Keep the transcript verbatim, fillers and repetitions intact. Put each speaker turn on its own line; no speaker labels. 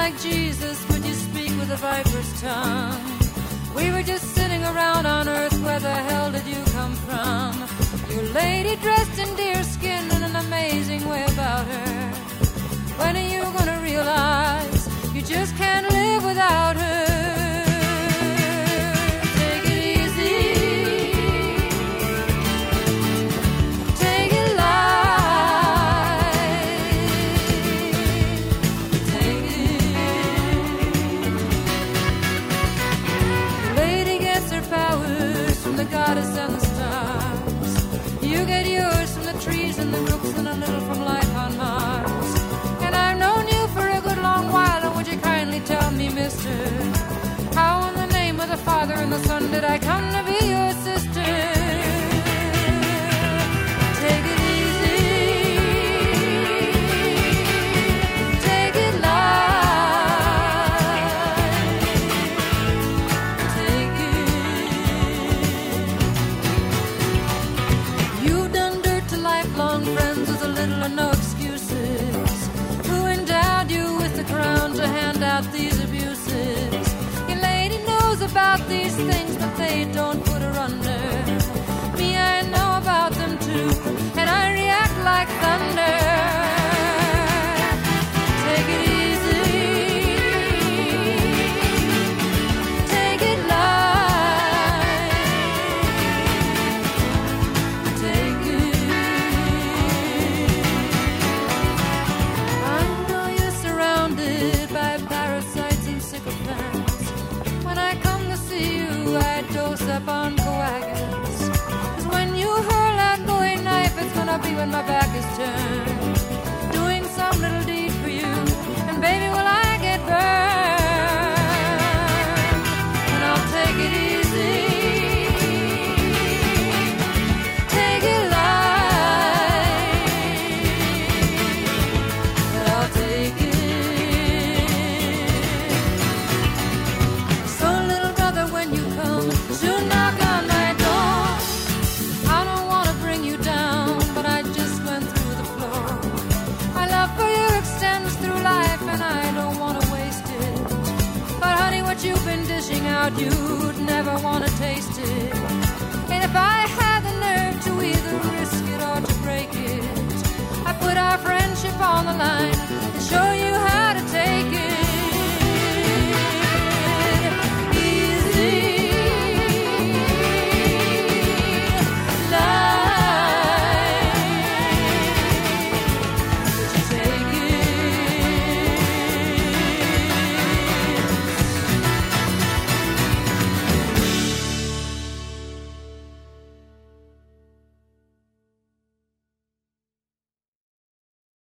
like Jesus, would you speak with a viper's tongue? We were just sitting around on earth, where the hell did you come from? Your lady dressed in deerskin and an amazing way about her. When are you gonna realize you just can't live without her? Goddess and the stars. You get yours from the trees and the brooks and a little from life on Mars. And I've known you for a good long while, and would you kindly tell me, mister, how in the name of the Father and the Son did I come to be your sister? Take it easy, take it light. Friends with a little or no excuses, who endowed you with the crown to hand out these abuses. Your lady knows about these things, but they don't put her under. Me, I know about them too, and I react like thunder. Take it easy, take it light, take it. I dose up on coagulants. 'Cause when you hurl that Bowie knife, it's gonna be when my back is turned. Doing some little deed for you, and baby, will I get burned. And I'll take it easy, take it light, but I'll take it. So little brother, when you come, soon knock on my door. I don't want to bring you down, but I just went through the floor. My love for you extends through life, and I don't want to waste it. But honey, what you've been dishing out, you'd never want to taste it. And if I had the nerve to either risk it or to break it, I put our friendship on the line.